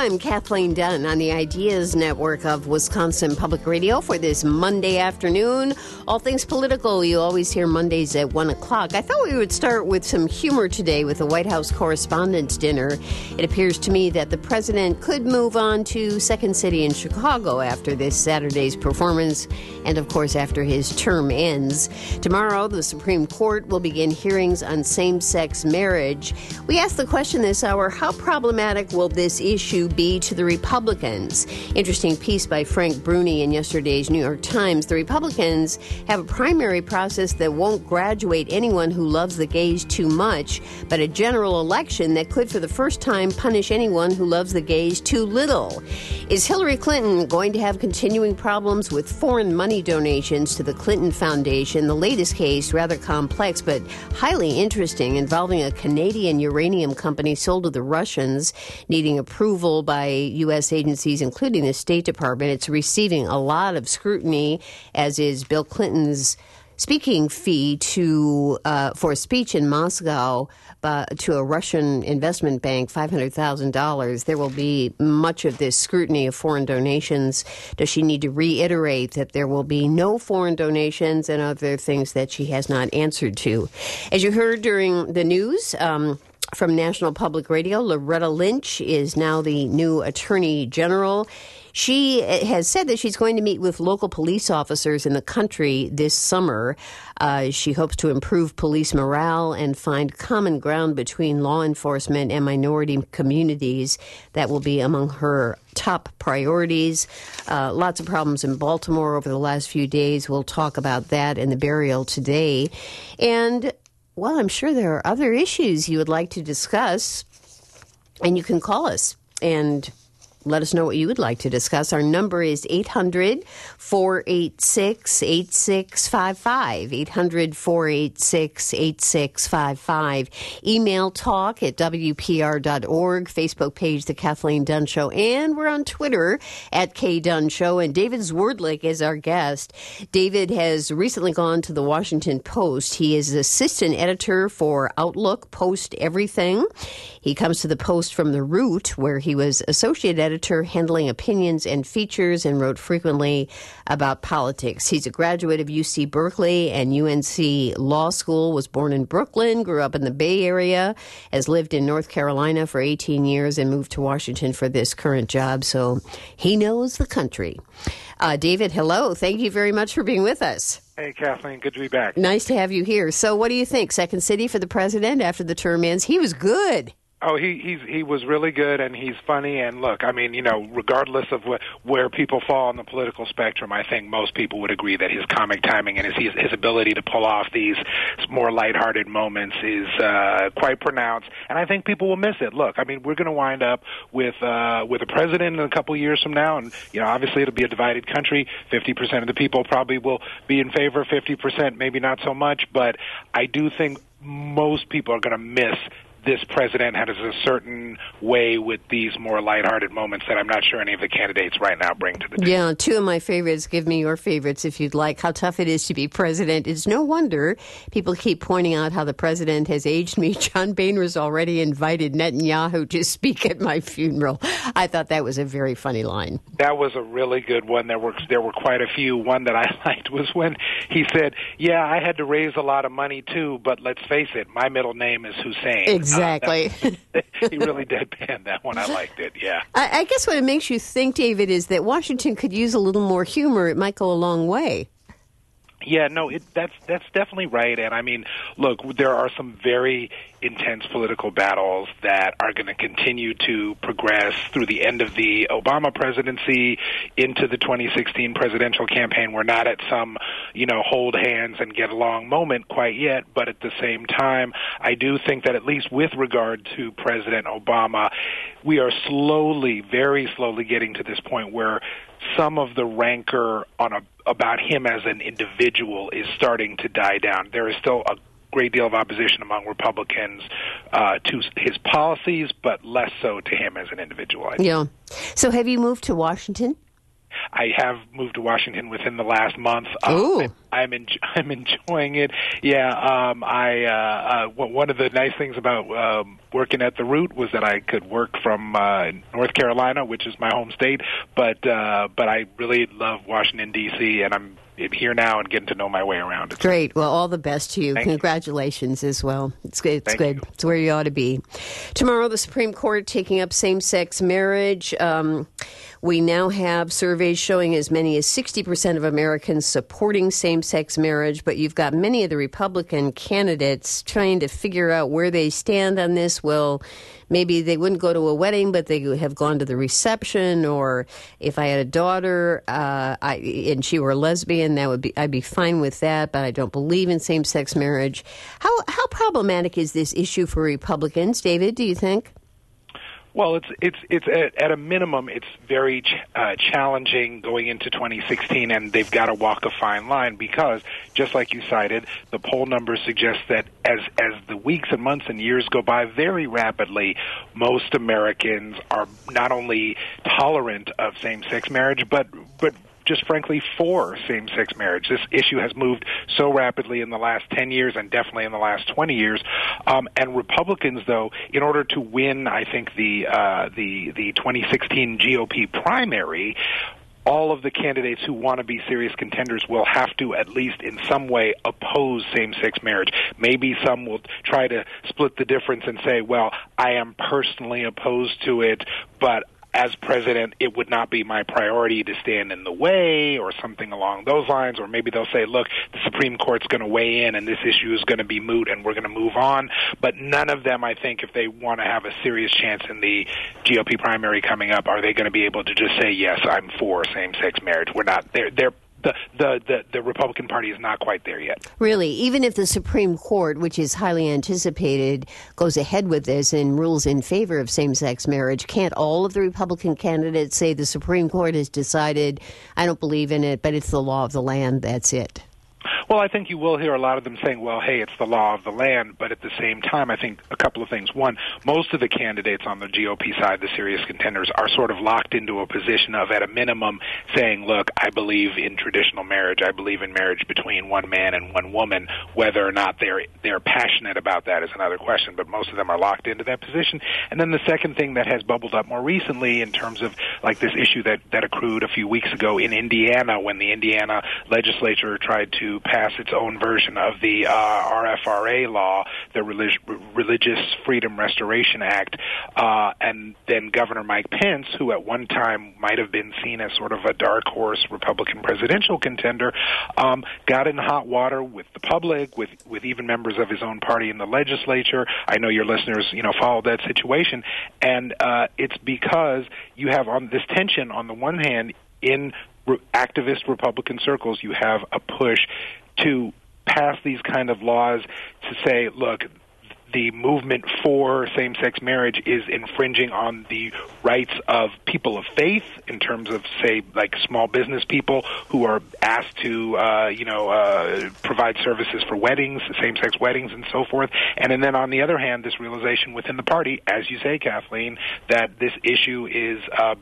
I'm Kathleen Dunn on the Ideas Network of Wisconsin Public Radio for this Monday afternoon. All things political, you always hear Mondays at 1 o'clock. I thought we would start with some humor today with the White House Correspondents' Dinner. It appears to me that the president could move on to Second City in Chicago after this Saturday's performance and, of course, after his term ends. Tomorrow, the Supreme Court will begin hearings on same-sex marriage. We asked the question this hour, how problematic will this issue be to the Republicans? Interesting piece by Frank Bruni in yesterday's New York Times. The Republicans have a primary process that won't graduate anyone who loves the gays too much, but a general election that could for the first time punish anyone who loves the gays too little. Is Hillary Clinton going to have continuing problems with foreign money donations to the Clinton Foundation? The latest case, rather complex but highly interesting, involving a Canadian uranium company sold to the Russians, needing approval by U.S. agencies, including the State Department. It's receiving a lot of scrutiny, as is Bill Clinton's speaking fee for a speech in Moscow to a Russian investment bank, $500,000. There will be much of this scrutiny of foreign donations. Does she need to reiterate that there will be no foreign donations and other things that she has not answered to? As you heard during the news, from National Public Radio, Loretta Lynch is now the new Attorney General. She has said that she's going to meet with local police officers in the country this summer. She hopes to improve police morale and find common ground between law enforcement and minority communities. That will be among her top priorities. Lots of problems in Baltimore over the last few days. We'll talk about that and the burial today. And well, I'm sure there are other issues you would like to discuss, and you can call us and let us know what you would like to discuss. Our number is 800-486-8655, 800-486-8655. Email talk at WPR.org, Facebook page, The Kathleen Dunn Show, and we're on Twitter at K-Dunn Show, and David Zwerdlik is our guest. David has recently gone to the Washington Post. He is assistant editor for Outlook, Post Everything. He comes to the Post from The Root, where he was associate editor handling opinions and features and wrote frequently about politics. He's a graduate of UC Berkeley and UNC Law School, was born in Brooklyn, grew up in the Bay Area, has lived in North Carolina for 18 years and moved to Washington for this current job, so he knows the country. David, hello. Thank you very much for being with us. Hey, Kathleen. Good to be back. Nice to have you here. So what do you think? Second City for the president after the term ends? He was good. Oh, he was really good, and he's funny. And look, I mean, regardless of where people fall on the political spectrum, I think most people would agree that his comic timing and his ability to pull off these more lighthearted moments is quite pronounced. And I think people will miss it. Look, I mean, we're going to wind up with a president in a couple of years from now, and obviously it'll be a divided country. 50% of the people probably will be in favor. 50% maybe not so much. But I do think most people are going to miss this president has a certain way with these more lighthearted moments that I'm not sure any of the candidates right now bring to the table. Yeah, two of my favorites. Give me your favorites if you'd like. How tough it is to be president. It's no wonder people keep pointing out how the president has aged me. John Boehner's already invited Netanyahu to speak at my funeral. I thought that was a very funny line. That was a really good one. There were quite a few. One that I liked was when he said, "Yeah, I had to raise a lot of money too, but let's face it, my middle name is Hussein." Exactly. He really deadpanned that one. I liked it, yeah. I guess what it makes you think, David, is that Washington could use a little more humor. It might go a long way. Yeah, no, that's definitely right. And I mean, look, there are some very intense political battles that are going to continue to progress through the end of the Obama presidency into the 2016 presidential campaign. We're not at some, hold hands and get along moment quite yet, but at the same time, I do think that at least with regard to President Obama, we are slowly, very slowly getting to this point where some of the rancor about him as an individual is starting to die down. There is still a great deal of opposition among Republicans to his policies, but less so to him as an individual. Yeah. So have you moved to Washington? I have moved to Washington within the last month. Ooh. I'm enjoying it. Yeah, one of the nice things about working at the Root was that I could work from North Carolina, which is my home state. But I really love Washington D.C. and I'm here now and getting to know my way around. It's great. Well, all the best to you. Thank Congratulations as well. It's good. It's good. You. It's where you ought to be. Tomorrow, the Supreme Court taking up same-sex marriage. We now have surveys showing as many as 60% of Americans supporting same-sex marriage, but you've got many of the Republican candidates trying to figure out where they stand on this. Well, maybe they wouldn't go to a wedding, but they have gone to the reception. Or if I had a daughter and she were a lesbian, I'd be fine with that. But I don't believe in same-sex marriage. How problematic is this issue for Republicans, David? Do you think? Well, it's at a minimum, it's very challenging going into 2016, and they've got to walk a fine line because, just like you cited, the poll numbers suggest that as the weeks and months and years go by very rapidly, most Americans are not only tolerant of same-sex marriage, but just frankly for same-sex marriage. This issue has moved so rapidly in the last 10 years and definitely in the last 20 years. And Republicans, though, in order to win, I think, the 2016 GOP primary, all of the candidates who want to be serious contenders will have to, at least in some way, oppose same-sex marriage. Maybe some will try to split the difference and say, well, I am personally opposed to it, but as president, it would not be my priority to stand in the way or something along those lines. Or maybe they'll say, look, the Supreme Court's going to weigh in and this issue is going to be moot and we're going to move on. But none of them, I think, if they want to have a serious chance in the GOP primary coming up, are they going to be able to just say, yes, I'm for same-sex marriage? We're not there. The Republican Party is not quite there yet. Really? Even if the Supreme Court, which is highly anticipated, goes ahead with this and rules in favor of same-sex marriage, can't all of the Republican candidates say the Supreme Court has decided, I don't believe in it, but it's the law of the land, that's it? Well, I think you will hear a lot of them saying, well, hey, it's the law of the land. But at the same time, I think a couple of things. One, most of the candidates on the GOP side, the serious contenders, are sort of locked into a position of, at a minimum, saying, look, I believe in traditional marriage. I believe in marriage between one man and one woman. Whether or not they're passionate about that is another question, but most of them are locked into that position. And then the second thing that has bubbled up more recently in terms of like this issue that accrued a few weeks ago in Indiana when the Indiana legislature tried to pass its own version of the RFRA law, the Religious Freedom Restoration Act, and then Governor Mike Pence, who at one time might have been seen as sort of a dark horse Republican presidential contender, got in hot water with the public, with even members of his own party in the legislature. I know your listeners, followed that situation, and it's because you have on this tension on the one hand in activist Republican circles, you have a push to pass these kind of laws to say, look, the movement for same-sex marriage is infringing on the rights of people of faith in terms of, say, like small business people who are asked to, provide services for weddings, same-sex weddings, and so forth. And then on the other hand, this realization within the party, as you say, Kathleen, that this issue is,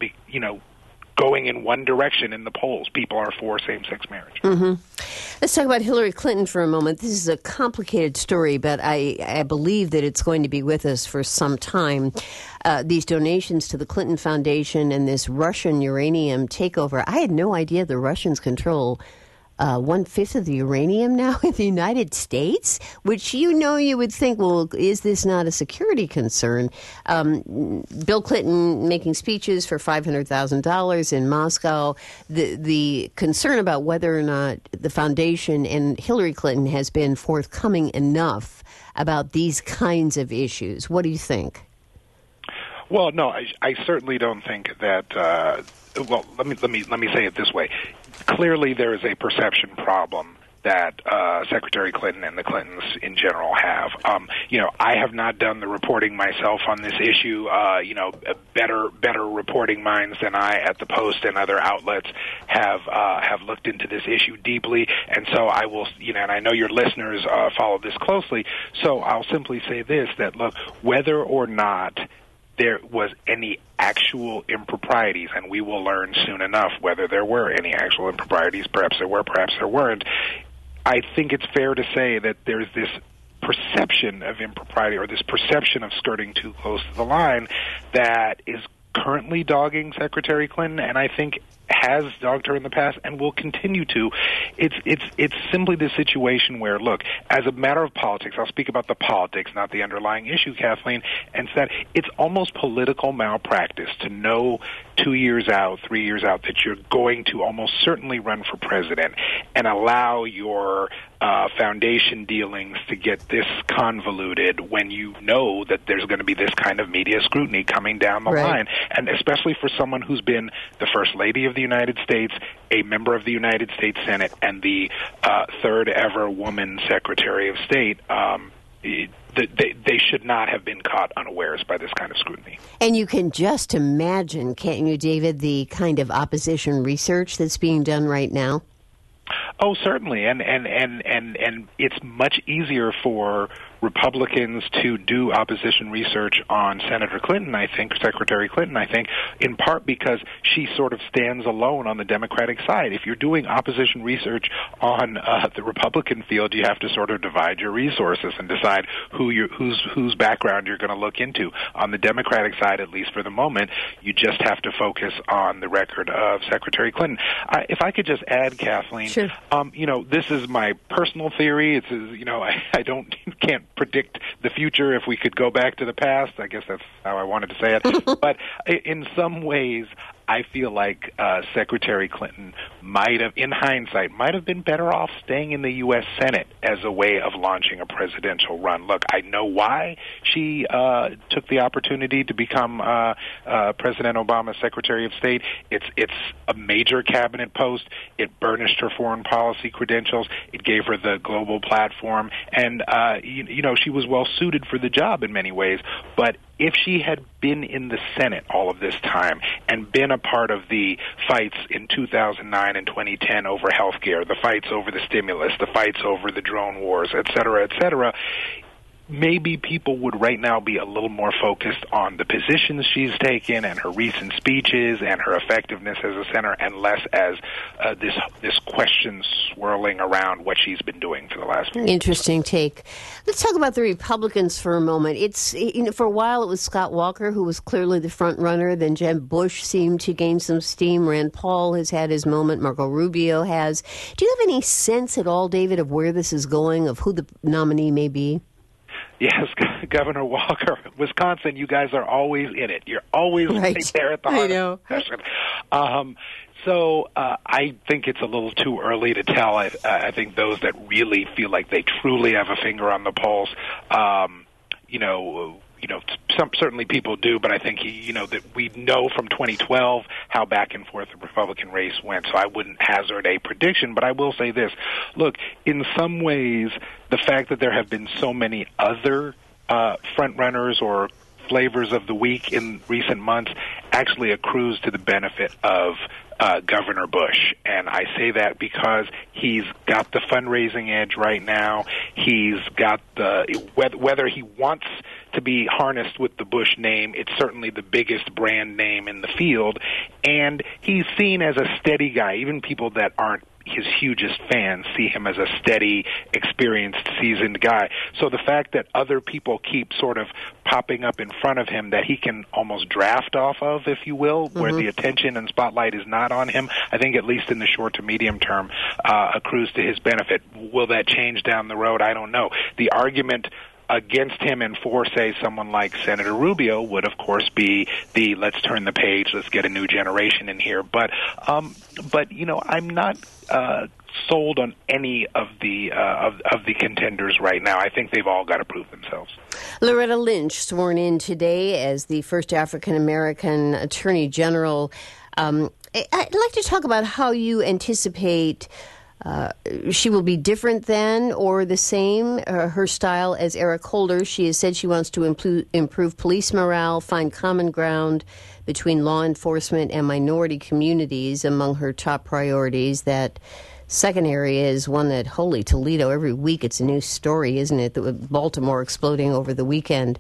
going in one direction in the polls. People are for same-sex marriage. Mm-hmm. Let's talk about Hillary Clinton for a moment. This is a complicated story, but I believe that it's going to be with us for some time. These donations to the Clinton Foundation and this Russian uranium takeover. I had no idea the Russians control 1/5 of the uranium now in the United States, which you would think, well, is this not a security concern? Bill Clinton making speeches for $500,000 in Moscow. The concern about whether or not the foundation and Hillary Clinton has been forthcoming enough about these kinds of issues. What do you think? Well, no, I certainly don't think that. Well, let me say it this way. Clearly, there is a perception problem that Secretary Clinton and the Clintons in general have. I have not done the reporting myself on this issue. Better reporting minds than I at the Post and other outlets have looked into this issue deeply. And so I will, and I know your listeners follow this closely. So I'll simply say this: that look, whether or not there was any actual improprieties, and we will learn soon enough whether there were any actual improprieties. Perhaps there were, perhaps there weren't. I think it's fair to say that there's this perception of impropriety, or this perception of skirting too close to the line, that is currently dogging Secretary Clinton, and I think has dogged her in the past and will continue to. It's simply the situation where, look, as a matter of politics, I'll speak about the politics, not the underlying issue, Kathleen, and that it's almost political malpractice to know 2 years out, 3 years out, that you're going to almost certainly run for president and allow your foundation dealings to get this convoluted when you know that there's going to be this kind of media scrutiny coming down the line. And especially for someone who's been the First Lady of the United States, a member of the United States Senate, and the third ever woman Secretary of State, they should not have been caught unawares by this kind of scrutiny. And you can just imagine, can't you, David, the kind of opposition research that's being done right now? Oh, certainly, and it's much easier for Republicans to do opposition research on Senator Clinton, I think, Secretary Clinton, I think, in part because she sort of stands alone on the Democratic side. If you're doing opposition research on the Republican field, you have to sort of divide your resources and decide whose background you're going to look into. On the Democratic side, at least for the moment, you just have to focus on the record of Secretary Clinton. If I could just add, Kathleen, sure. This is my personal theory. It's I can't predict the future. If we could go back to the past, I guess that's how I wanted to say it. But in some ways, I feel like Secretary Clinton might have, in hindsight, might have been better off staying in the U.S. Senate as a way of launching a presidential run. Look, I know why she took the opportunity to become President Obama's Secretary of State. It's a major cabinet post. It burnished her foreign policy credentials. It gave her the global platform, and she was well suited for the job in many ways. But if she had been in the Senate all of this time and been a part of the fights in 2009 and 2010 over health care, the fights over the stimulus, the fights over the drone wars, et cetera, maybe people would right now be a little more focused on the positions she's taken and her recent speeches and her effectiveness as a senator, and less as this question swirling around what she's been doing for the last few years. Interesting take. Let's talk about the Republicans for a moment. It's for a while it was Scott Walker who was clearly the front runner. Then Jeb Bush seemed to gain some steam. Rand Paul has had his moment. Marco Rubio has. Do you have any sense at all, David, of where this is going, of who the nominee may be? Yes, Governor Walker, Wisconsin, you guys are always in it. You're always right there at the heart of the discussion. So I think it's a little too early to tell. I think those that really feel like they truly have a finger on the pulse, certainly people do, but I think that we know from 2012 how back and forth the Republican race went, so I wouldn't hazard a prediction, but I will say this. Look, in some ways, the fact that there have been so many other front-runners or flavors of the week in recent months actually accrues to the benefit of Governor Bush. And I say that because he's got the fundraising edge right now. He's got whether he wants to be harnessed with the Bush name, it's certainly the biggest brand name in the field. And he's seen as a steady guy. Even people that aren't his hugest fans see him as a steady, experienced, seasoned guy. So the fact that other people keep sort of popping up in front of him that he can almost draft off of, if you will, where the attention and spotlight is not on him, I think at least in the short to medium term accrues to his benefit. Will that change down the road? I don't know. The argument against him and for, say, someone like Senator Rubio would, of course, be the let's turn the page, let's get a new generation in here. But I'm not sold on any of the contenders right now. I think they've all got to prove themselves. Loretta Lynch, sworn in today as the first African-American Attorney General. I'd like to talk about how you anticipate she will be different than or the same, her style as Eric Holder. She has said she wants to improve police morale, find common ground between law enforcement and minority communities among her top priorities. That second area is one that, holy Toledo, every week it's a new story, isn't it? With Baltimore exploding over the weekend.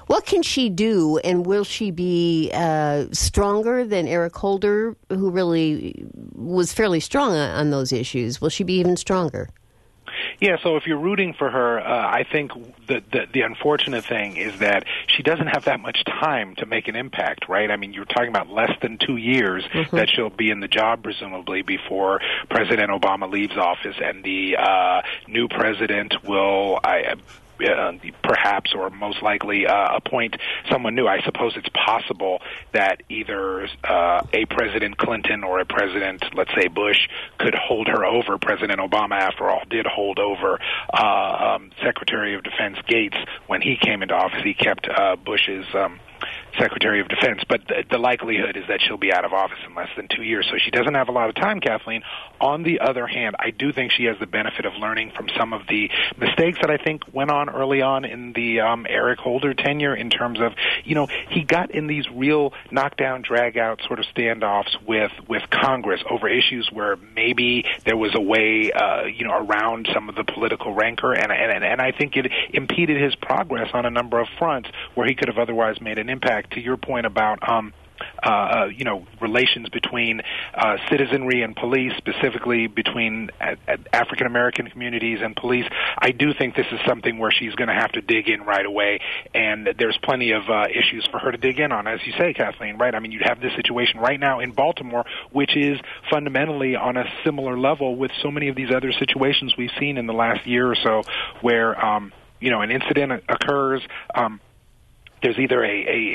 What can she do, and will she be stronger than Eric Holder, who really was fairly strong on those issues? Will she be even stronger? Yeah, so if you're rooting for her, I think the unfortunate thing is that she doesn't have that much time to make an impact, right? I mean, you're talking about less than 2 years that she'll be in the job, presumably, before President Obama leaves office, and the new president will... perhaps or most likely appoint someone new. I suppose it's possible that either a President Clinton or a President, let's say Bush, could hold her over. President Obama, after all, did hold over Secretary of Defense Gates when he came into office. He kept Bush's Secretary of Defense, but the likelihood is that she'll be out of office in less than 2 years, so she doesn't have a lot of time, Kathleen. On the other hand, I do think she has the benefit of learning from some of the mistakes that I think went on early on in the Eric Holder tenure, in terms of, he got in these real knockdown, drag-out sort of standoffs with Congress over issues where maybe there was a way, around some of the political rancor, and I think it impeded his progress on a number of fronts where he could have otherwise made an impact. To your point about relations between citizenry and police, specifically between African American communities and police, I do think this is something where she's going to have to dig in right away, and there's plenty of issues for her to dig in on, as you say, Kathleen, right? I mean, you have this situation right now in Baltimore, which is fundamentally on a similar level with so many of these other situations we've seen in the last year or so, where an incident occurs. There's either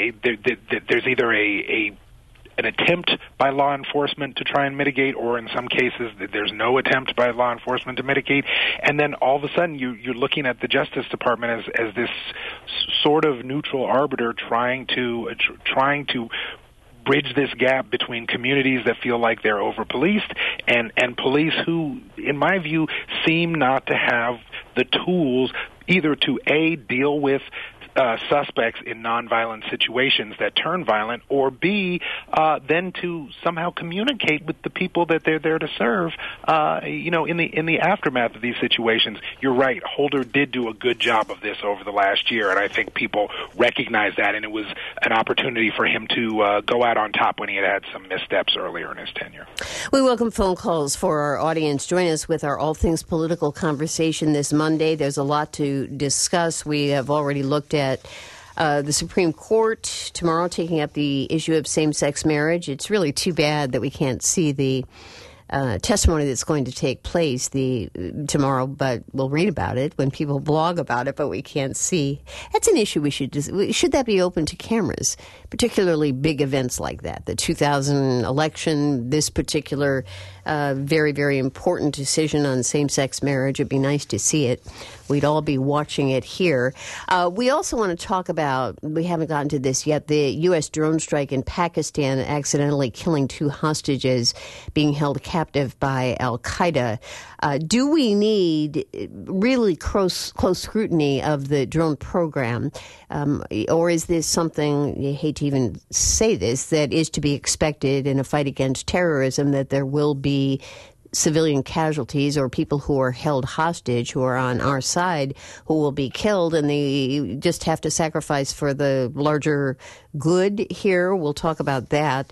an attempt by law enforcement to try and mitigate, or in some cases there's no attempt by law enforcement to mitigate, and then all of a sudden you're looking at the Justice Department as this sort of neutral arbiter trying to bridge this gap between communities that feel like they're over-policed and police who, in my view, seem not to have the tools either to deal with suspects in nonviolent situations that turn violent, or B, then to somehow communicate with the people that they're there to serve, in the aftermath of these situations. You're right, Holder did do a good job of this over the last year, and I think people recognize that, and it was an opportunity for him to go out on top when he had some missteps earlier in his tenure. We welcome phone calls for our audience. Join us with our All Things Political conversation this Monday. There's a lot to discuss. We have already looked at the Supreme Court tomorrow taking up the issue of same-sex marriage. It's really too bad that we can't see the testimony that's going to take place tomorrow, but we'll read about it when people blog about it, but we can't see. That's an issue should that be open to cameras, particularly big events like that, the 2000 election, this particular very, very important decision on same-sex marriage. It'd be nice to see it. We'd all be watching it here. We also want to talk about, we haven't gotten to this yet, the U.S. drone strike in Pakistan accidentally killing 2 hostages being held captive by al-Qaeda. Do we need really close scrutiny of the drone program? Or is this something, you hate to even say this, that is to be expected in a fight against terrorism, that there will be civilian casualties or people who are held hostage who are on our side who will be killed, and they just have to sacrifice for the larger good here? We'll talk about that.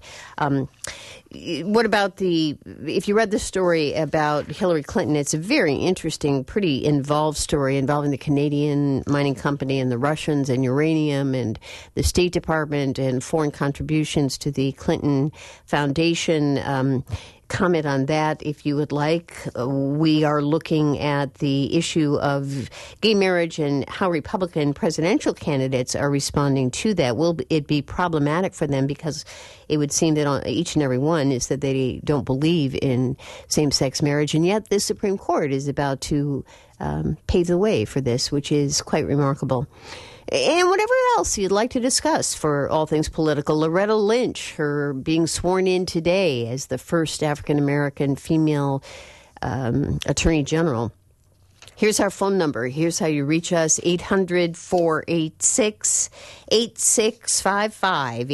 What about if you read the story about Hillary Clinton, it's a very interesting, pretty involved story involving the Canadian mining company and the Russians and uranium and the State Department and foreign contributions to the Clinton Foundation. Comment on that if you would like. We are looking at the issue of gay marriage and how Republican presidential candidates are responding to that. Will it be problematic for them? Because it would seem that on each and every one is that they don't believe in same-sex marriage, and yet the Supreme Court is about to pave the way for this, which is quite remarkable. And whatever else you'd like to discuss for All Things Political. Loretta Lynch, her being sworn in today as the first African-American female Attorney General. Here's our phone number. Here's how you reach us, 800-486-8655,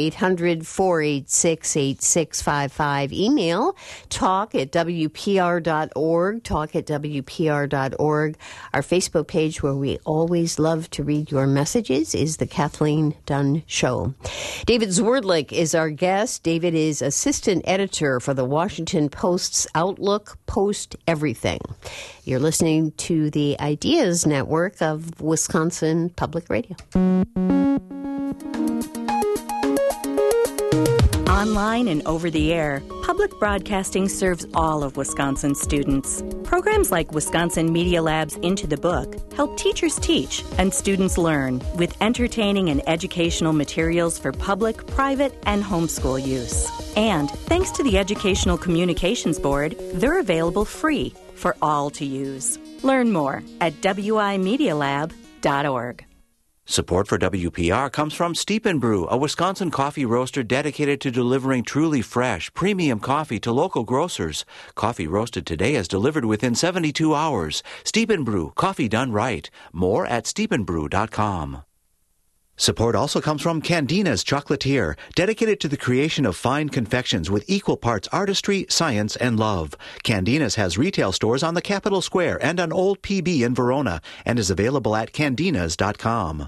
800-486-8655. Email, talk@wpr.org, talk@wpr.org. Our Facebook page, where we always love to read your messages, is The Kathleen Dunn Show. David Zwerdlik is our guest. David is assistant editor for the Washington Post's Outlook Post Everything. You're listening to the Ideas Network of Wisconsin Public Radio. Online and over the air, public broadcasting serves all of Wisconsin students. Programs like Wisconsin Media Lab's Into the Book help teachers teach and students learn with entertaining and educational materials for public, private, and homeschool use. And thanks to the Educational Communications Board, they're available free for all to use. Learn more at wimedialab.org. Support for WPR comes from Steep 'n Brew, a Wisconsin coffee roaster dedicated to delivering truly fresh, premium coffee to local grocers. Coffee roasted today is delivered within 72 hours. Steep 'n Brew, coffee done right. More at steepandbrew.com. Support also comes from Candina's Chocolatier, dedicated to the creation of fine confections with equal parts artistry, science, and love. Candina's has retail stores on the Capitol Square and on Old PB in Verona, and is available at candinas.com.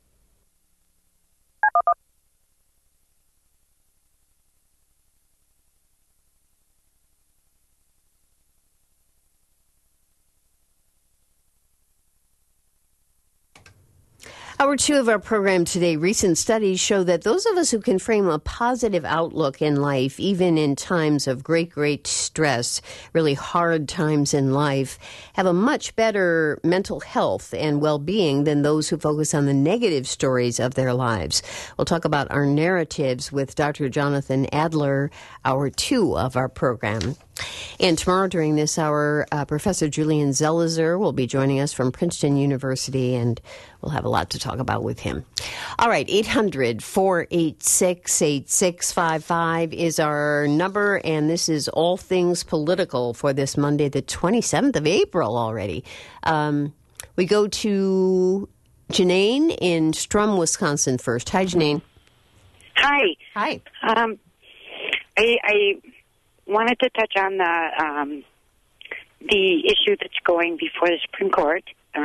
Hour 2 of our program today, recent studies show that those of us who can frame a positive outlook in life, even in times of great stress, really hard times in life, have a much better mental health and well-being than those who focus on the negative stories of their lives. We'll talk about our narratives with Dr. Jonathan Adler, hour 2 of our program. And tomorrow during this hour, Professor Julian Zelizer will be joining us from Princeton University, and we'll have a lot to talk about with him. All right, 800-486-8655 is our number, and this is All Things Political for this Monday, the 27th of April already. We go to Janine in Strum, Wisconsin first. Hi, Janine. Hi. Hi. I wanted to touch on the issue that's going before the Supreme Court.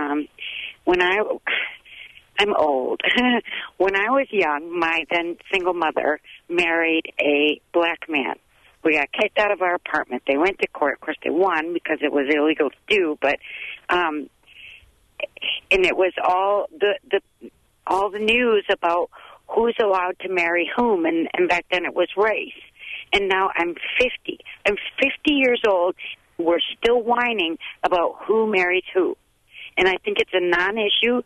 I'm old. When I was young, my then single mother married a black man. We got kicked out of our apartment. They went to court. Of course, they won because it was illegal to do. But and it was all the news about who's allowed to marry whom, and back then it was race. And now I'm 50. I'm 50 years old. We're still whining about who marries who. And I think it's a non-issue.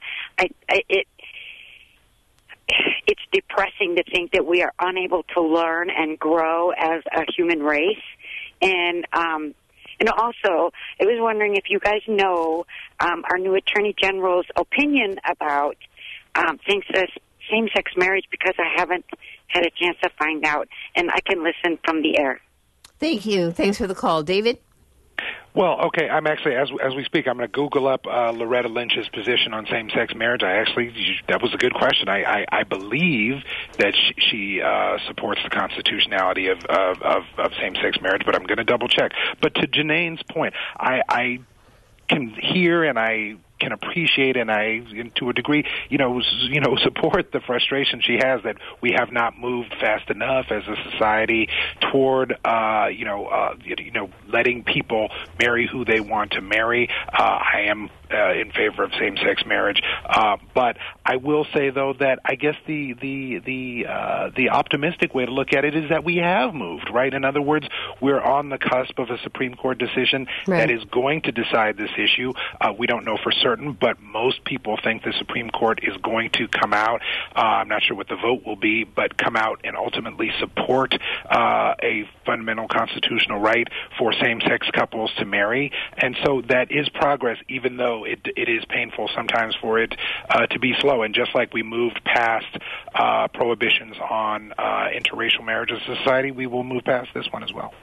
It's depressing to think that we are unable to learn and grow as a human race. And also, I was wondering if you guys know our new Attorney General's opinion about same-sex marriage, because I haven't had a chance to find out, and I can listen from the air. Thank you. Thanks for the call. David? Well, okay, I'm actually, as we speak, I'm going to Google up Loretta Lynch's position on same-sex marriage. That was a good question. I believe that she supports the constitutionality of same-sex marriage, but I'm going to double-check. But to Janane's point, I can hear and I can appreciate and to a degree, support the frustration she has that we have not moved fast enough as a society toward, letting people marry who they want to marry. I am in favor of same-sex marriage, but I will say though that I guess the optimistic way to look at it is that we have moved, right? In other words, we're on the cusp of a Supreme Court decision that is going to decide this issue. We don't know for certain, but most people think the Supreme Court is going to come out. I'm not sure what the vote will be, but come out and ultimately support a fundamental constitutional right for same-sex couples to marry. And so that is progress, even though it is painful sometimes for it to be slow. And just like we moved past prohibitions on interracial marriage as a society, we will move past this one as well.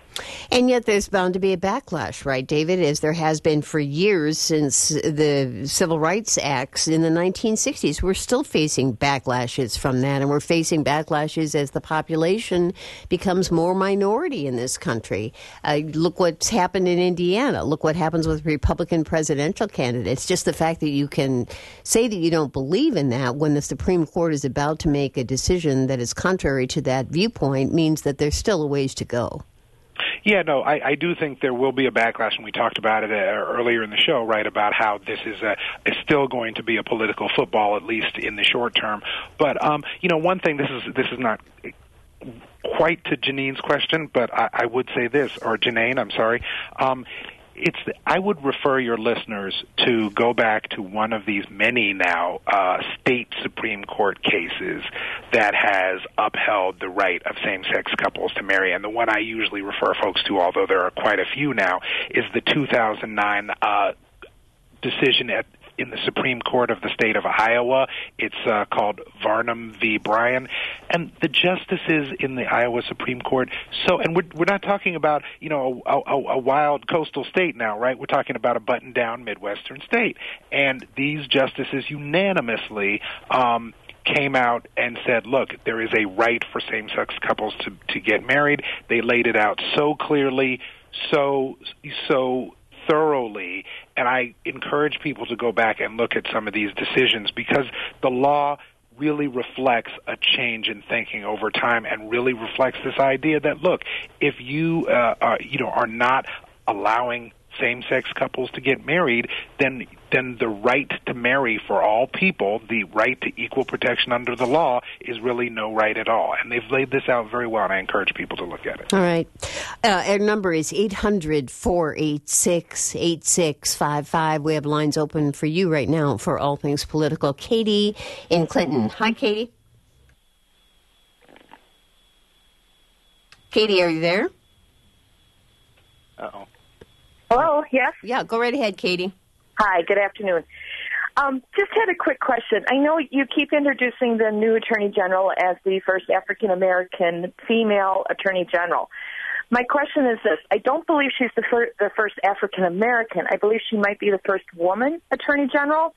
And yet there's bound to be a backlash, right, David, as there has been for years since the Civil Rights Acts in the 1960s. We're still facing backlashes from that, and we're facing backlashes as the population becomes more minority in this country. Look what's happened in Indiana. Look what happens with Republican presidential candidates. Just the fact that you can say that you don't believe in that when the Supreme Court is about to make a decision that is contrary to that viewpoint means that there's still a ways to go. Yeah, no, I do think there will be a backlash, and we talked about it earlier in the show, right, about how this is still going to be a political football, at least in the short term. But, one thing, this is not quite to Janine's question, but I would say this, or Janine, I'm sorry, I would refer your listeners to go back to one of these many now state Supreme Court cases that has upheld the right of same-sex couples to marry. And the one I usually refer folks to, although there are quite a few now, is the 2009 decision in the Supreme Court of the state of Iowa. It's called Varnum v. Bryan. And the justices in the Iowa Supreme Court, and we're not talking about, a wild coastal state now, right? We're talking about a buttoned-down Midwestern state. And these justices unanimously came out and said, look, there is a right for same-sex couples to get married. They laid it out so clearly, so thoroughly, and I encourage people to go back and look at some of these decisions because the law really reflects a change in thinking over time and really reflects this idea that, look, if you are not allowing same-sex couples to get married, then the right to marry for all people, the right to equal protection under the law, is really no right at all. And they've laid this out very well, and I encourage people to look at it. All right. Our number is 800-486-8655. We have lines open for you right now for all things political. Katie in Clinton. Hi, Katie. Katie, are you there? Uh-oh. Hello, yes? Yeah, go right ahead, Katie. Hi, good afternoon. Just had a quick question. I know you keep introducing the new Attorney General as the first African-American female Attorney General. My question is this. I don't believe she's the first African-American. I believe she might be the first woman Attorney General.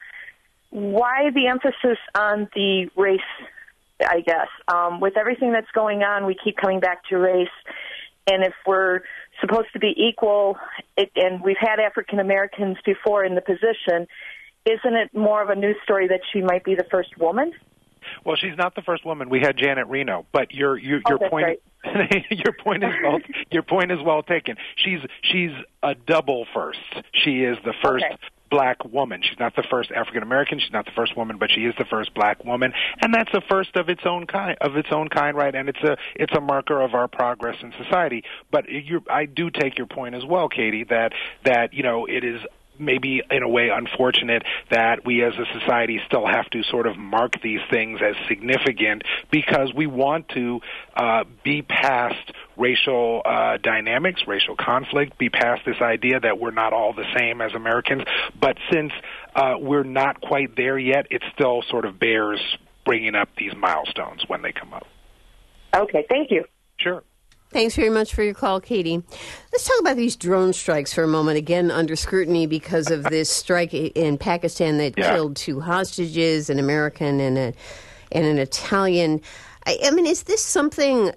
Why the emphasis on the race, I guess? With everything that's going on, we keep coming back to race. And if we're supposed to be equal, and we've had African Americans before in the position, isn't it more of a news story that she might be the first woman? Well, she's not the first woman. We had Janet Reno, but your point right. your point is well taken. She's a double first. She is the first black woman. She's not the first African American. She's not the first woman, but she is the first black woman, and that's a first of its own kind, right? And it's a marker of our progress in society. But I do take your point as well, Katie, that it is maybe in a way unfortunate that we as a society still have to sort of mark these things as significant because we want to be past racial dynamics, racial conflict, be past this idea that we're not all the same as Americans. But since we're not quite there yet, it still sort of bears bringing up these milestones when they come up. Okay, thank you. Sure. Thanks very much for your call, Katie. Let's talk about these drone strikes for a moment, again under scrutiny because of this strike in Pakistan that killed 2 hostages, an American and an Italian. I mean, is this something...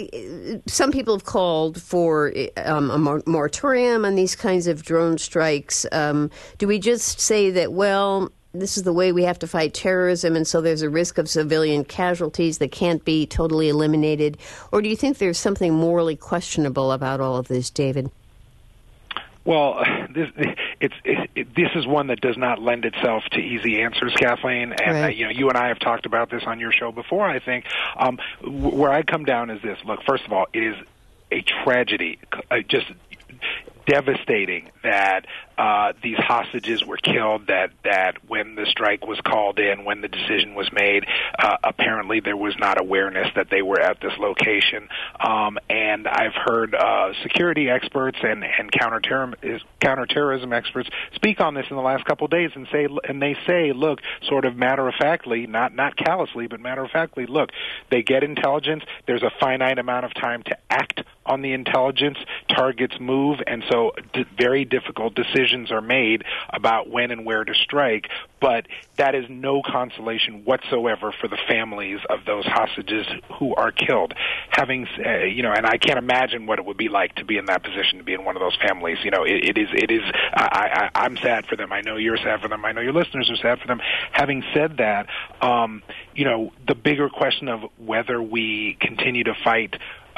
Some people have called for a moratorium on these kinds of drone strikes. Do we just say that, well, this is the way we have to fight terrorism, and so there's a risk of civilian casualties that can't be totally eliminated? Or do you think there's something morally questionable about all of this, David? Well, this is one that does not lend itself to easy answers, Kathleen. And right. You and I have talked about this on your show before. I think where I come down is this: look, first of all, it is a tragedy, just devastating devastating that these hostages were killed, that when the strike was called in, when the decision was made, apparently there was not awareness that they were at this location. And I've heard security experts and counterterrorism experts speak on this in the last couple of days, and they say, look, sort of matter-of-factly, not callously, but matter-of-factly, look, they get intelligence, there's a finite amount of time to act on the intelligence, targets move, and so very difficult decisions are made about when and where to strike, but that is no consolation whatsoever for the families of those hostages who are killed. Having, and I can't imagine what it would be like to be in that position, to be in one of those families. It is. I'm sad for them. I know you're sad for them. I know your listeners are sad for them. Having said that, the bigger question of whether we continue to fight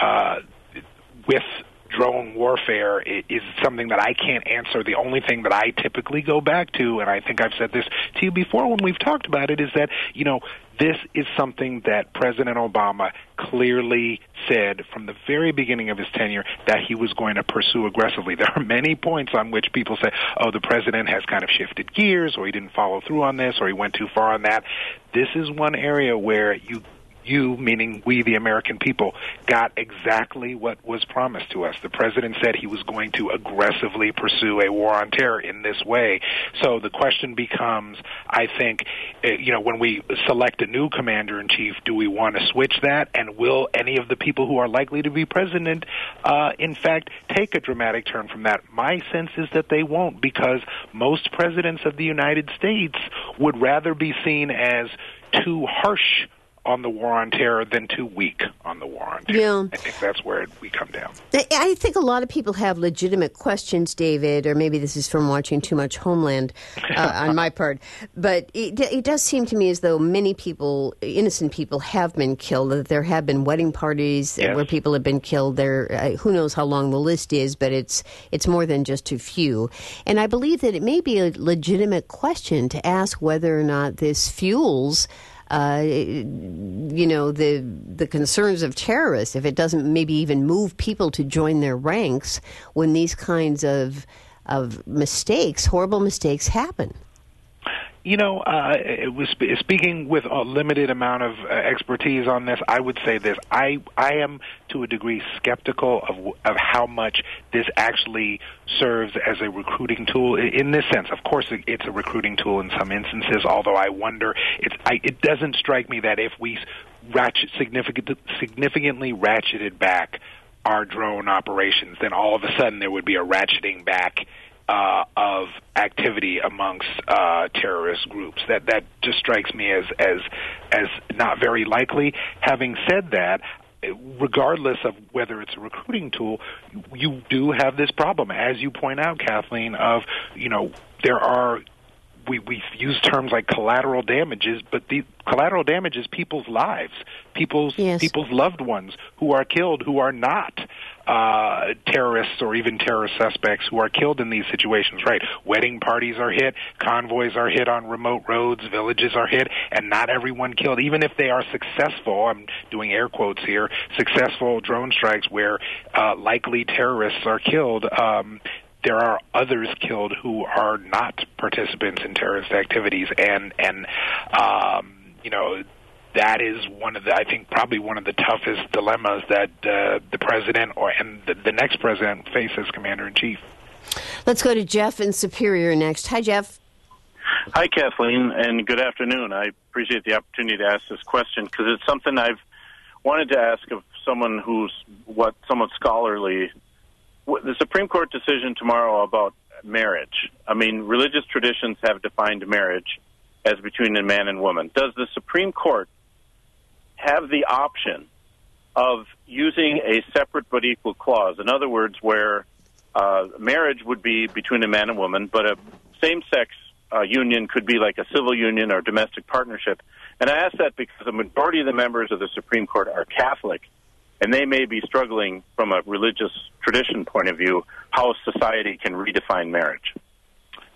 with drone warfare is something that I can't answer. The only thing that I typically go back to, and I think I've said this to you before when we've talked about it, is that, this is something that President Obama clearly said from the very beginning of his tenure that he was going to pursue aggressively. There are many points on which people say, oh, the president has kind of shifted gears, or he didn't follow through on this, or he went too far on that. This is one area where you, meaning we, the American people, got exactly what was promised to us. The president said he was going to aggressively pursue a war on terror in this way. So the question becomes, I think, when we select a new commander-in-chief, do we want to switch that? And will any of the people who are likely to be president, in fact, take a dramatic turn from that? My sense is that they won't, because most presidents of the United States would rather be seen as too harsh on the war on terror than too weak on the war on terror. Yeah. I think that's where we come down. I think a lot of people have legitimate questions, David, or maybe this is from watching too much Homeland on my part, but it does seem to me as though many people, innocent people, have been killed, that there have been wedding parties where people have been killed. There, who knows how long the list is, but it's more than just a few. And I believe that it may be a legitimate question to ask whether or not this fuels the concerns of terrorists, if it doesn't maybe even move people to join their ranks when these kinds of mistakes, horrible mistakes, happen. It was speaking with a limited amount of expertise on this, I would say this. I am, to a degree, skeptical of how much this actually serves as a recruiting tool. In this sense, of course, it's a recruiting tool in some instances, although I wonder, it doesn't strike me that if we significantly ratcheted back our drone operations, then all of a sudden there would be a ratcheting back of activity amongst terrorist groups. That just strikes me as not very likely. Having said that, regardless of whether it's a recruiting tool, you do have this problem, as you point out, Kathleen, of, there are, we use terms like collateral damages, but the collateral damage is people's lives, people's loved ones who are killed, who are not terrorists or even terrorist suspects, who are killed in these situations, right? Wedding parties are hit, convoys are hit on remote roads, villages are hit, and not everyone killed. Even if they are successful, I'm doing air quotes here, successful drone strikes where likely terrorists are killed, there are others killed who are not participants in terrorist activities, and that is one of the, I think, probably one of the toughest dilemmas that the president and the next president face as commander-in-chief. Let's go to Jeff in Superior next. Hi, Jeff. Hi, Kathleen, and good afternoon. I appreciate the opportunity to ask this question because it's something I've wanted to ask of someone who's somewhat scholarly. The Supreme Court decision tomorrow about marriage. I mean, religious traditions have defined marriage as between a man and woman. Does the Supreme Court have the option of using a separate but equal clause? In other words, where marriage would be between a man and woman, but a same-sex union could be like a civil union or domestic partnership. And I ask that because the majority of the members of the Supreme Court are Catholic, and they may be struggling from a religious tradition point of view how society can redefine marriage.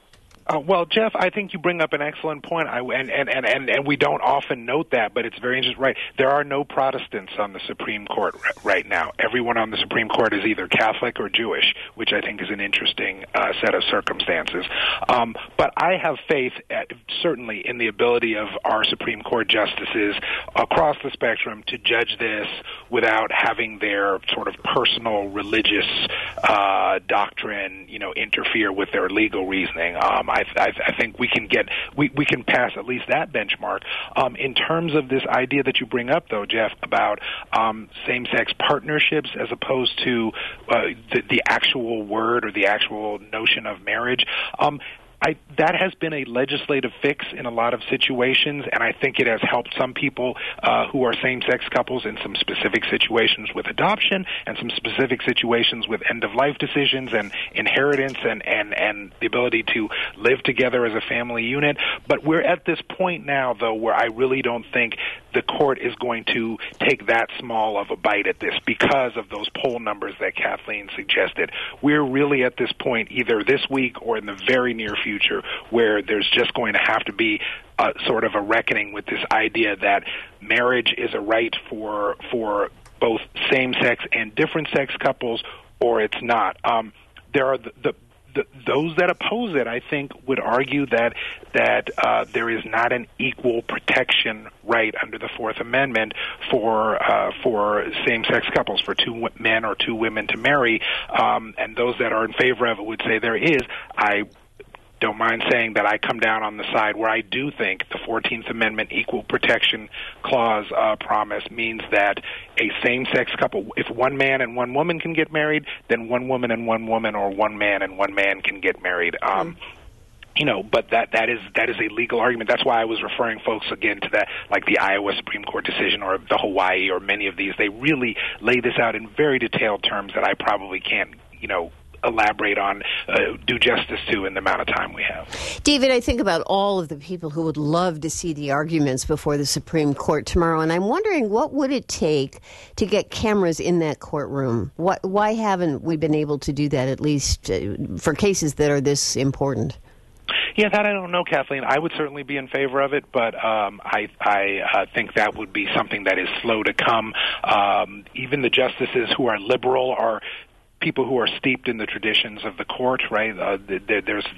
Well, Jeff, I think you bring up an excellent point, and we don't often note that, but it's very interesting. Right, there are no Protestants on the Supreme Court right now. Everyone on the Supreme Court is either Catholic or Jewish, which I think is an interesting set of circumstances. But I have faith, certainly, in the ability of our Supreme Court justices across the spectrum to judge this without having their sort of personal religious doctrine, interfere with their legal reasoning. I think we can pass at least that benchmark. In terms of this idea that you bring up, though, Jeff, about same-sex partnerships as opposed to the actual word or the actual notion of marriage, that has been a legislative fix in a lot of situations, and I think it has helped some people who are same-sex couples in some specific situations with adoption and some specific situations with end-of-life decisions and inheritance and the ability to live together as a family unit. But we're at this point now, though, where I really don't think the court is going to take that small of a bite at this because of those poll numbers that Kathleen suggested. We're really at this point, either this week or in the very near future, where there's just going to have to be sort of a reckoning with this idea that marriage is a right for both same-sex and different-sex couples, or it's not. There are those that oppose it, I think, would argue that there is not an equal protection right under the Fourth Amendment for same-sex couples, for two men or two women to marry, and those that are in favor of it would say there is. I don't mind saying that I come down on the side where I do think the 14th Amendment Equal Protection Clause promise means that a same-sex couple, if one man and one woman can get married, then one woman and one woman, or one man and one man can get married. But that is a legal argument. That's why I was referring folks again to that, like the Iowa Supreme Court decision or the Hawaii or many of these. They really lay this out in very detailed terms that I probably can't, elaborate on, do justice to in the amount of time we have. David, I think about all of the people who would love to see the arguments before the Supreme Court tomorrow, and I'm wondering what would it take to get cameras in that courtroom? Why haven't we been able to do that, at least for cases that are this important? Yeah, that I don't know, Kathleen. I would certainly be in favor of it, but I think that would be something that is slow to come. Even the justices who are liberal are people who are steeped in the traditions of the court, right? There's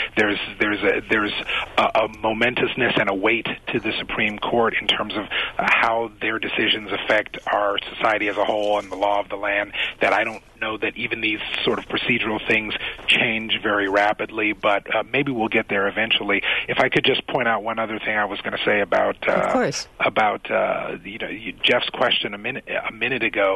a momentousness and a weight to the Supreme Court in terms of how their decisions affect our society as a whole and the law of the land, that I don't know that even these sort of procedural things change very rapidly, but maybe we'll get there eventually. If I could just point out one other thing I was going to say about Jeff's question a minute ago.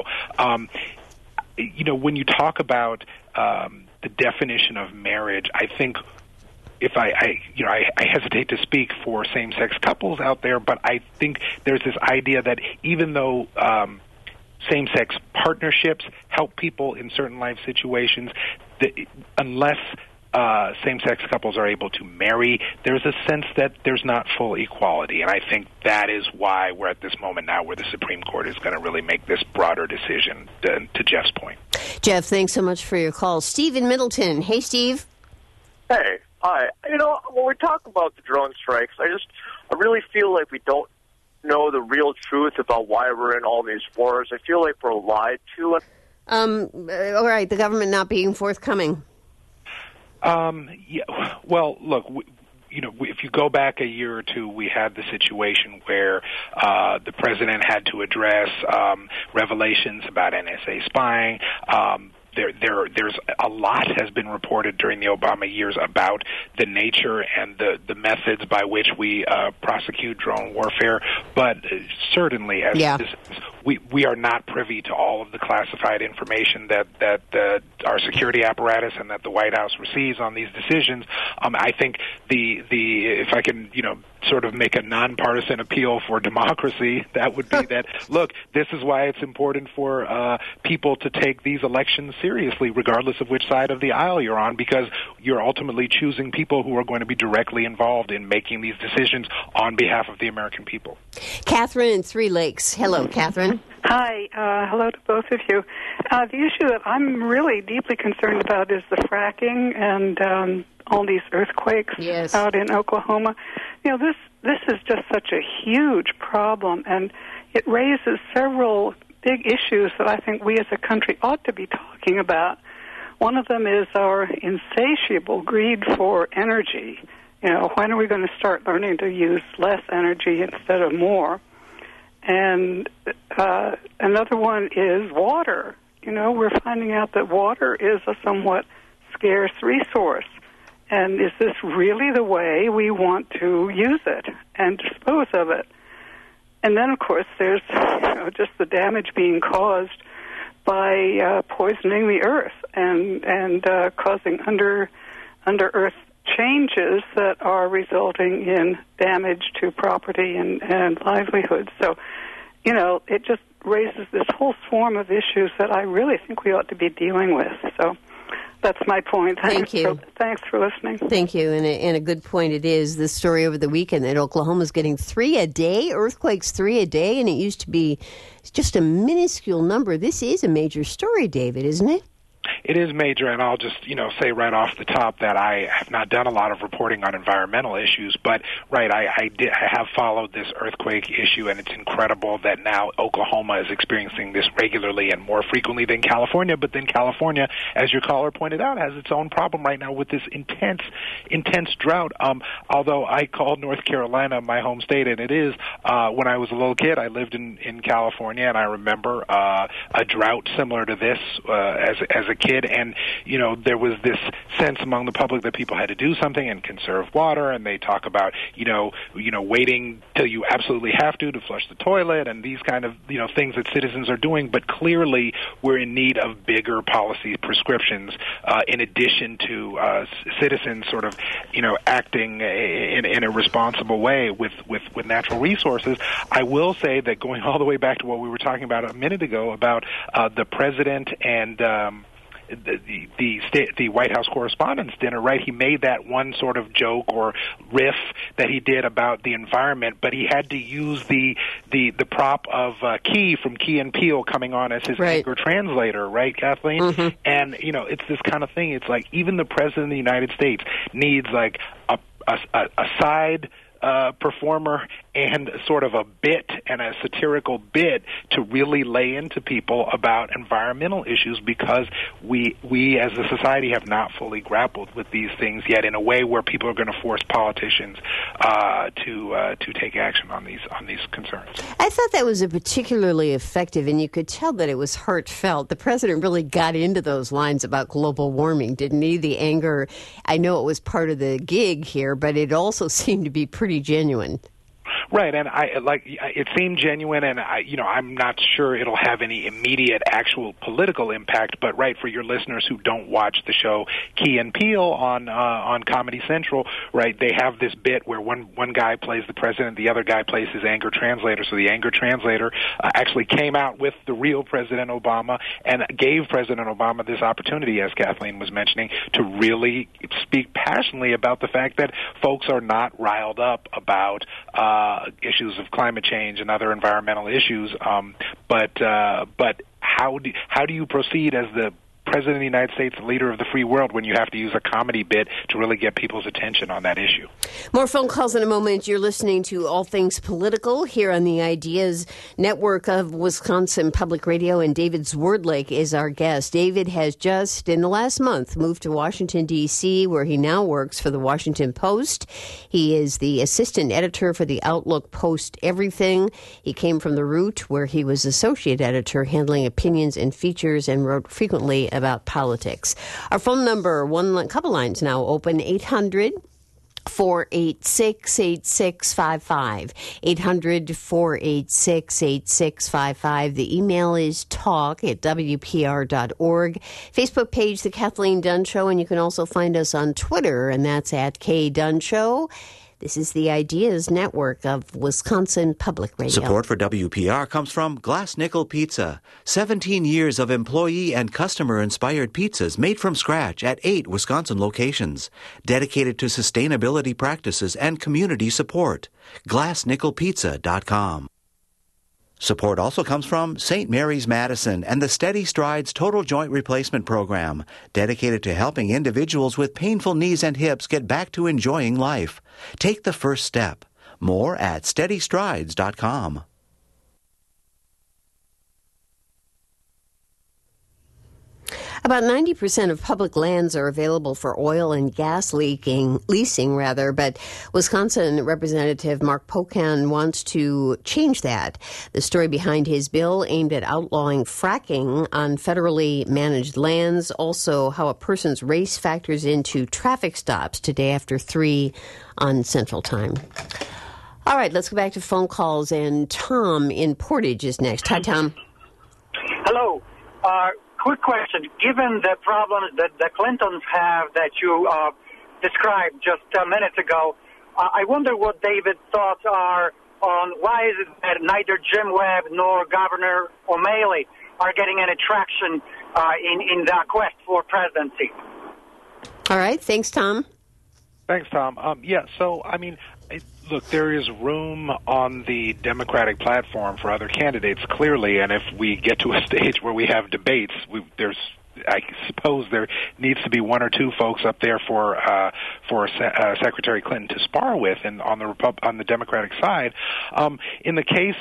When you talk about the definition of marriage, I think I hesitate to speak for same-sex couples out there, but I think there's this idea that even though same-sex partnerships help people in certain life situations, unless same-sex couples are able to marry, there's a sense that there's not full equality. And I think that is why we're at this moment now where the Supreme Court is going to really make this broader decision, to Jeff's point. Jeff, thanks so much for your call. Steve in Middleton. Hey, Steve. Hey. Hi. When we talk about the drone strikes, I really feel like we don't know the real truth about why we're in all these wars. I feel like we're lied to. All right, the government not being forthcoming. Well, look, if you go back a year or two, we had the situation where the president had to address revelations about NSA spying. There's a lot has been reported during the Obama years about the nature and the methods by which we prosecute drone warfare. But certainly, we are not privy to all of the classified information that our security apparatus and that the White House receives on these decisions. I think if I can, sort of make a nonpartisan appeal for democracy, that would be that, look, this is why it's important for people to take these elections seriously, regardless of which side of the aisle you're on, because you're ultimately choosing people who are going to be directly involved in making these decisions on behalf of the American people. Catherine in Three Lakes. Hello, Catherine. Hi. Hello to both of you. The issue that I'm really deeply concerned about is the fracking and all these earthquakes out in Oklahoma. This is just such a huge problem, and it raises several big issues that I think we as a country ought to be talking about. One of them is our insatiable greed for energy. When are we going to start learning to use less energy instead of more? And another one is water. We're finding out that water is a somewhat scarce resource. And is this really the way we want to use it and dispose of it? And then, of course, there's just the damage being caused by poisoning the earth and causing under earth changes that are resulting in damage to property and livelihoods. So, it just raises this whole swarm of issues that I really think we ought to be dealing with. So that's my point. Thank you. Thanks for listening. Thank you. And a good point it is, this story over the weekend that Oklahoma's getting 3 a day, earthquakes 3 a day, and it used to be just a minuscule number. This is a major story, David, isn't it? It is major, and I'll just, say right off the top that I have not done a lot of reporting on environmental issues, but, I have followed this earthquake issue, and it's incredible that now Oklahoma is experiencing this regularly and more frequently than California, but then California, as your caller pointed out, has its own problem right now with this intense drought. Although I called North Carolina my home state, and it is, when I was a little kid, I lived in California, and I remember a drought similar to this as a kid, and there was this sense among the public that people had to do something and conserve water, and they talk about waiting till you absolutely have to flush the toilet and these kind of things that citizens are doing. But clearly we're in need of bigger policy prescriptions in addition to citizens sort of acting in a responsible way with natural resources. I will say that, going all the way back to what we were talking about a minute ago about the president and the White House Correspondents' Dinner, right? He made that one sort of joke or riff that he did about the environment, but he had to use the prop of Key from Key and Peele coming on as his anger translator, right, Kathleen? Mm-hmm. And it's this kind of thing. It's like even the president of the United States needs like a side performer and sort of a bit and a satirical bit to really lay into people about environmental issues, because we as a society have not fully grappled with these things yet in a way where people are going to force politicians to take action on these concerns. I thought that was a particularly effective, and you could tell that it was heartfelt. The president really got into those lines about global warming, didn't he? The anger, I know it was part of the gig here, but it also seemed to be pretty genuine. Right, and it seemed genuine, and I'm not sure it'll have any immediate actual political impact. But for your listeners who don't watch the show Key and Peele on Comedy Central, right, they have this bit where one guy plays the president, the other guy plays his anger translator. So the anger translator actually came out with the real President Obama and gave President Obama this opportunity, as Kathleen was mentioning, to really speak passionately about the fact that folks are not riled up about issues of climate change and other environmental issues, but how do you proceed as the President of the United States, the leader of the free world, when you have to use a comedy bit to really get people's attention on that issue? More phone calls in a moment. You're listening to All Things Political here on the Ideas Network of Wisconsin Public Radio, and David Zwerdlik is our guest. David has just, in the last month, moved to Washington, D.C., where he now works for the Washington Post. He is the assistant editor for the Outlook Post Everything. He came from The Root, where he was associate editor, handling opinions and features, and wrote frequently about politics. Our phone number, couple lines now open, 800-486-8655. 800-486-8655. The email is talk@wpr.org. Facebook page, The Kathleen Dunn Show, and you can also find us on Twitter, and that's @KDunShow. This is the Ideas Network of Wisconsin Public Radio. Support for WPR comes from Glass Nickel Pizza. 17 years of employee and customer-inspired pizzas made from scratch at 8 Wisconsin locations. Dedicated to sustainability practices and community support. GlassNickelPizza.com. Support also comes from St. Mary's Madison and the Steady Strides Total Joint Replacement Program, dedicated to helping individuals with painful knees and hips get back to enjoying life. Take the first step. More at steadystrides.com. About 90% of public lands are available for oil and gas leasing, but Wisconsin Representative Mark Pocan wants to change that. The story behind his bill aimed at outlawing fracking on federally managed lands, also how a person's race factors into traffic stops today after 3 on Central Time. All right, let's go back to phone calls, and Tom in Portage is next. Hi, Tom. Hello. Quick question. Given the problems that the Clintons have that you described just minutes ago, I wonder what David's thoughts are on why is it that neither Jim Webb nor Governor O'Malley are getting any traction in the quest for presidency. All right. Thanks, Tom. Thanks, Tom. Look, there is room on the Democratic platform for other candidates, clearly, and if we get to a stage where we have debates, I suppose there needs to be 1 or 2 folks up there for Secretary Clinton to spar with, and on the Democratic side. In the case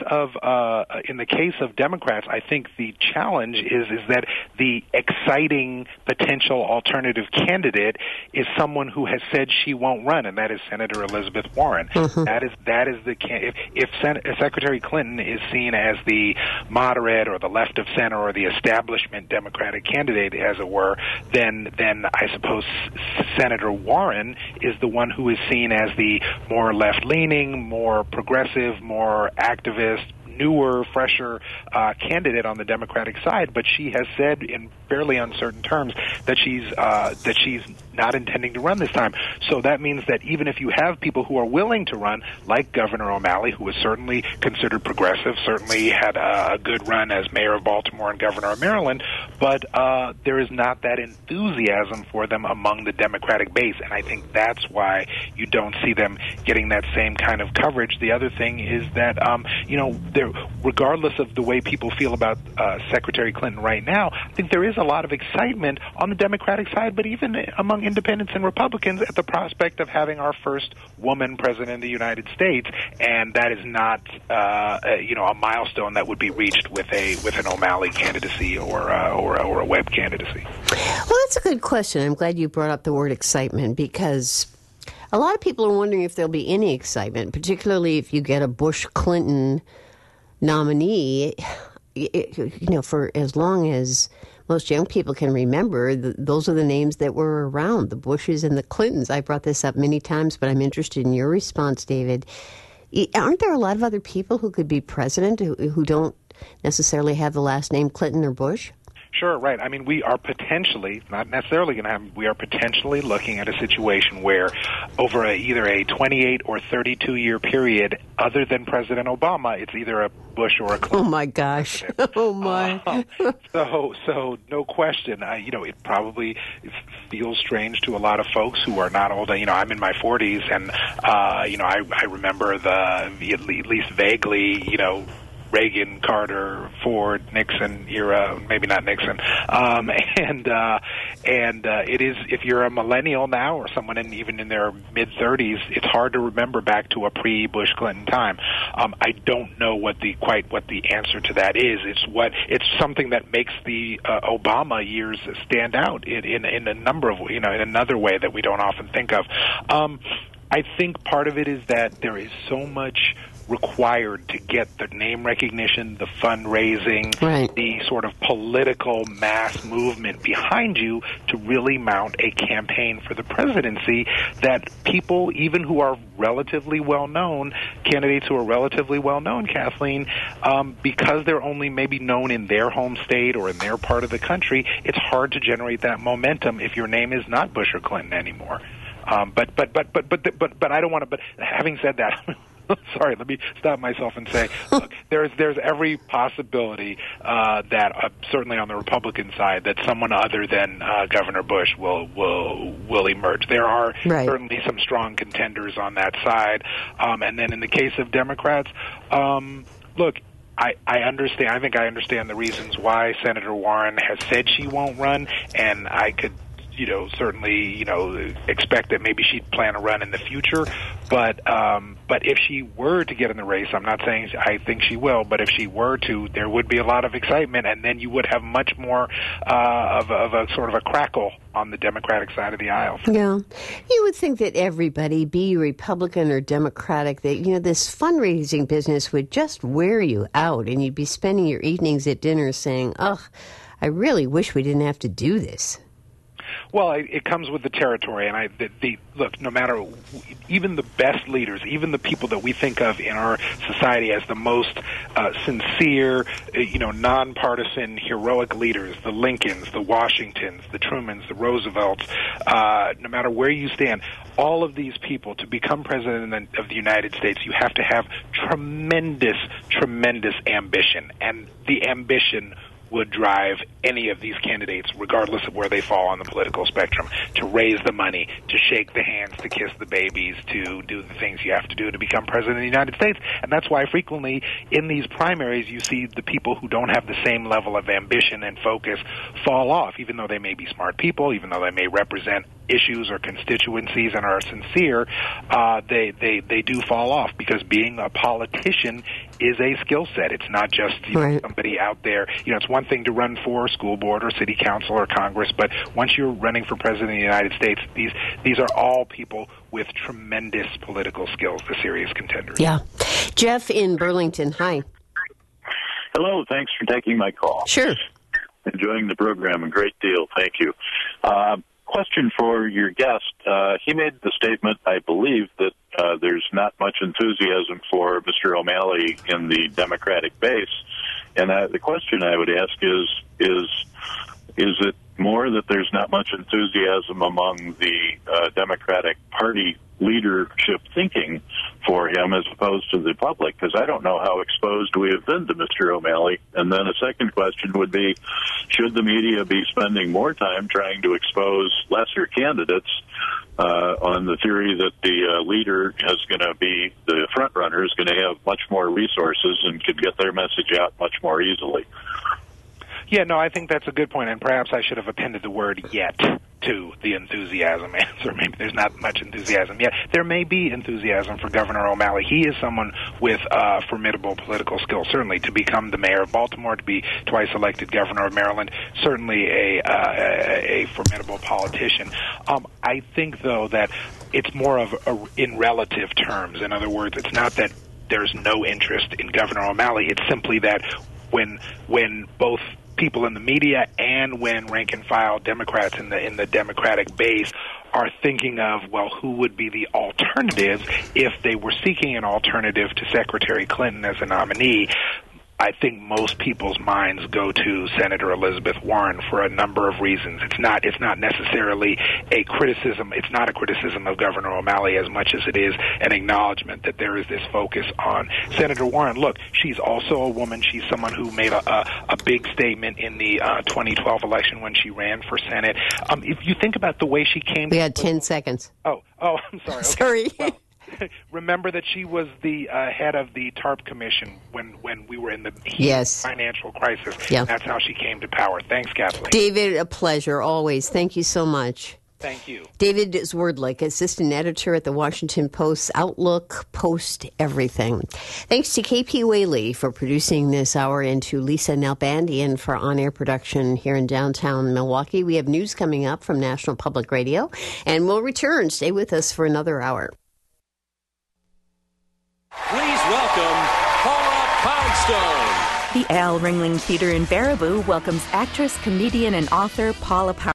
of Democrats, I think the challenge is that the exciting potential alternative candidate is someone who has said she won't run, and that is Senator Elizabeth Warren. Mm-hmm. That is the if Secretary Clinton is seen as the moderate or the left of center or the establishment Democratic candidate, as it were, then I suppose Senator Warren is the one who is seen as the more left-leaning, more progressive, more activist, newer, fresher candidate on the Democratic side. But she has said in fairly uncertain terms that she's not intending to run this time. So that means that even if you have people who are willing to run, like Governor O'Malley, who is certainly considered progressive, certainly had a good run as mayor of Baltimore and governor of Maryland, but there is not that enthusiasm for them among the Democratic base, and I think that's why you don't see them getting that same kind of coverage. The other thing is that, regardless of the way people feel about Secretary Clinton right now, I think there is a lot of excitement on the Democratic side, but even among independents and Republicans at the prospect of having our first woman president of the United States, and that is not a milestone that would be reached with an O'Malley candidacy or a Webb candidacy. Well, that's a good question. I'm glad you brought up the word excitement, because a lot of people are wondering if there'll be any excitement, particularly if you get a Bush-Clinton nominee. For as long as most young people can remember, those are the names that were around, the Bushes and the Clintons. I brought this up many times, but I'm interested in your response, David. Aren't there a lot of other people who could be president who don't necessarily have the last name Clinton or Bush? Sure, right. I mean, we are potentially, not necessarily going to have, we are potentially looking at a situation where over either a 28 or 32-year period, other than President Obama, it's either a Bush or a Clinton. Oh, my gosh. Oh, my. So no question. It probably feels strange to a lot of folks who are not old. I'm in my 40s, and, I remember at least vaguely, Reagan, Carter, Ford, Nixon era, maybe not Nixon, and it is, if you're a millennial now or someone even in their mid-30s, it's hard to remember back to a pre-Bush Clinton time. I don't know what the answer to that is. It's something that makes the Obama years stand out in a number of in another way that we don't often think of. I think part of it is that there is so much required to get the name recognition, the fundraising, right, the sort of political mass movement behind you to really mount a campaign for the presidency, that people, even who are relatively well-known, candidates who are relatively well-known, Kathleen, because they're only maybe known in their home state or in their part of the country, it's hard to generate that momentum if your name is not Bush or Clinton anymore. But I don't want to. But having said that, sorry, let me stop myself and say, look, there's every possibility that certainly on the Republican side that someone other than Governor Bush will emerge. There are certainly some strong contenders on that side, and then in the case of Democrats, look, I understand. I think I understand the reasons why Senator Warren has said she won't run, and I could, certainly, expect that maybe she'd plan to run in the future. But if she were to get in the race, I'm not saying I think she will, but if she were to, there would be a lot of excitement, and then you would have much more of a sort of a crackle on the Democratic side of the aisle. Yeah. You would think that everybody, be Republican or Democratic, that, this fundraising business would just wear you out, and you'd be spending your evenings at dinner saying, ugh, I really wish we didn't have to do this. Well, it comes with the territory, and look, no matter, even the best leaders, even the people that we think of in our society as the most sincere, nonpartisan, heroic leaders, the Lincolns, the Washingtons, the Trumans, the Roosevelts, no matter where you stand, all of these people, to become president of the United States, you have to have tremendous, tremendous ambition, and the ambition would drive any of these candidates, regardless of where they fall on the political spectrum, to raise the money, to shake the hands, to kiss the babies, to do the things you have to do to become president of the United States. And that's why frequently in these primaries you see the people who don't have the same level of ambition and focus fall off, even though they may be smart people, even though they may represent issues or constituencies and are sincere, they do fall off, because being a politician is a skill set. It's not just somebody out there. It's one thing to run for school board or city council or Congress, but once you're running for president of the United States, these are all people with tremendous political skills, the serious contenders. Yeah. Jeff in Burlington, hi. Hello, thanks for taking my call. Sure. Enjoying the program a great deal, thank you. Question for your guest. He made the statement, I believe, that there's not much enthusiasm for Mr. O'Malley in the Democratic base. And the question I would ask is it more that there's not much enthusiasm among the Democratic Party leadership thinking for him as opposed to the public? Because I don't know how exposed we have been to Mr. O'Malley. And then a second question would be, should the media be spending more time trying to expose lesser candidates on the theory that the leader is going to be, the front runner is going to have much more resources and could get their message out much more easily? Yeah, no, I think that's a good point, and perhaps I should have appended the word "yet" to the enthusiasm answer. Maybe there's not much enthusiasm yet. There may be enthusiasm for Governor O'Malley. He is someone with formidable political skills, certainly to become the mayor of Baltimore, to be twice elected governor of Maryland, certainly a formidable politician. I think, though, that it's more of in relative terms. In other words, it's not that there's no interest in Governor O'Malley. It's simply that when both people in the media and when rank-and-file Democrats in the Democratic base are thinking of, well, who would be the alternative if they were seeking an alternative to Secretary Clinton as a nominee, I think most people's minds go to Senator Elizabeth Warren for a number of reasons. It's not necessarily a criticism. It's not a criticism of Governor O'Malley as much as it is an acknowledgement that there is this focus on Senator Warren. Look, she's also a woman. She's someone who made a big statement in the 2012 election when she ran for Senate. If you think about the way she came... We had 10 seconds. Oh, I'm sorry. Okay. Sorry. Well, remember that she was the head of the TARP Commission when we were in the financial crisis. Yeah. That's how she came to power. Thanks, Kathleen. David, a pleasure, always. Thank you so much. Thank you. David Zwerdlik, assistant editor at the Washington Post, Outlook, Post Everything. Thanks to KP Whaley for producing this hour and to Lisa Nalbandian for on-air production here in downtown Milwaukee. We have news coming up from National Public Radio, and we'll return. Stay with us for another hour. Please welcome Paula Poundstone. The Al Ringling Theater in Baraboo welcomes actress, comedian, and author Paula Poundstone.